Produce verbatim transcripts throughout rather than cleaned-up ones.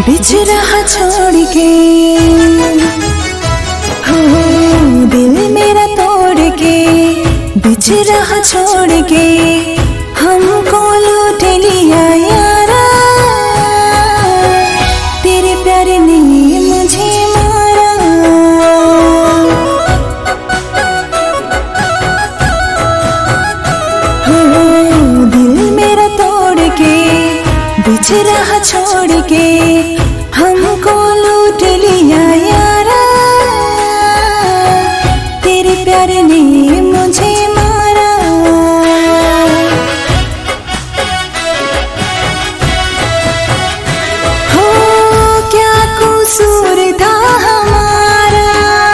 बिछ रहा छोड़ के, हो दिल मेरा तोड़ के, बिछ रहा छोड़ के, हमको लूट लिया यारा, तेरे प्यार ने मुझे मारा। हो दिल मेरा तोड़ के, बिछ रहा छोड़ के, हमको लूट लिया यारा, तेरे प्यार ने मुझे मारा। हो क्या कसूर था हमारा,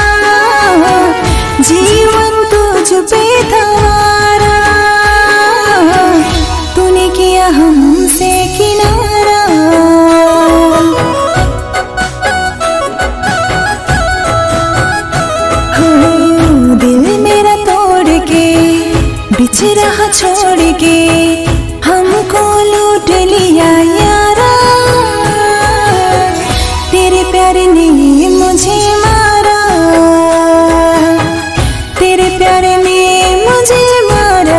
जीवन तुझ पे था, तूने किया हमसे किनारा। बिछ रहा छोड़ के, हमको लूट लिया यारा, तेरे प्यार ने मुझे मारा, तेरे प्यार ने मुझे मारा।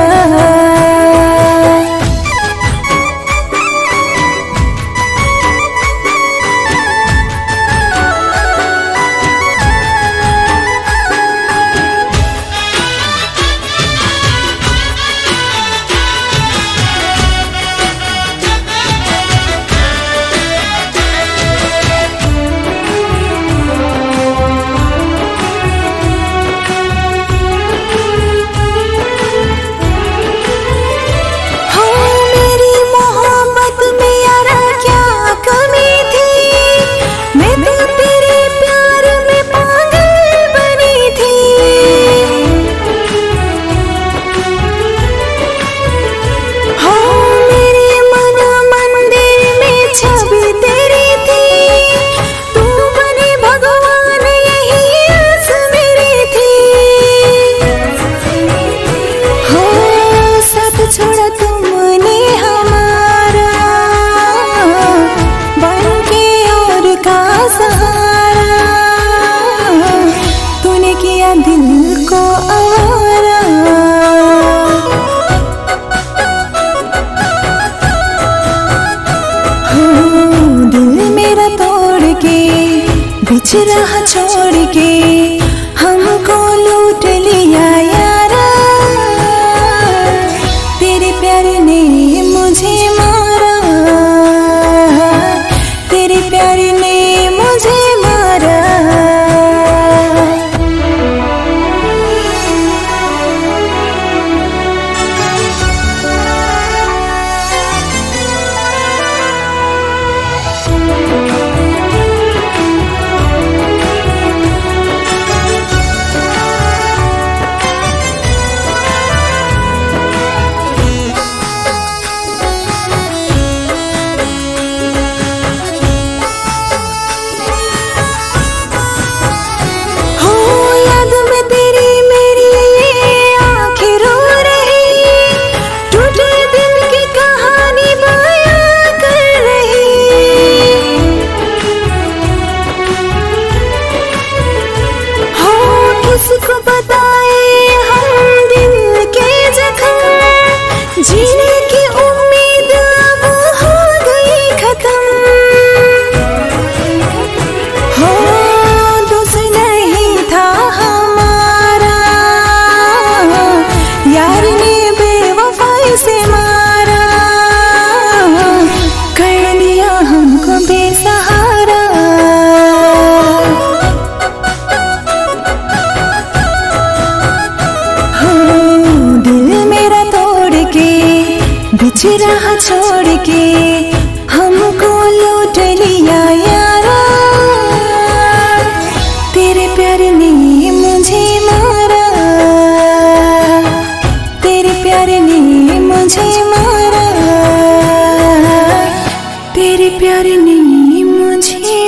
दिल को आवारा, हो दिल मेरा तोड़ के, बिछ रहा छोड़ के, हमको लूट लिया यारा, तेरे प्यार ने मुझे मारा, तेरे प्यार ने मुझे मारा। किसको बताए हम दिल के जख्म, जीने की उम्मीद अब हो गई खत्म। हो दोस्त नहीं था हमारा, यार ने बेवफाई से मारा, कर दिया हमको बेसहारा। बिछ रहा छोड़ के, हमको लूट लिया यारा, तेरे प्यार ने मुझे मारा, तेरे प्यार ने मुझे मारा, तेरे प्यार ने मुझे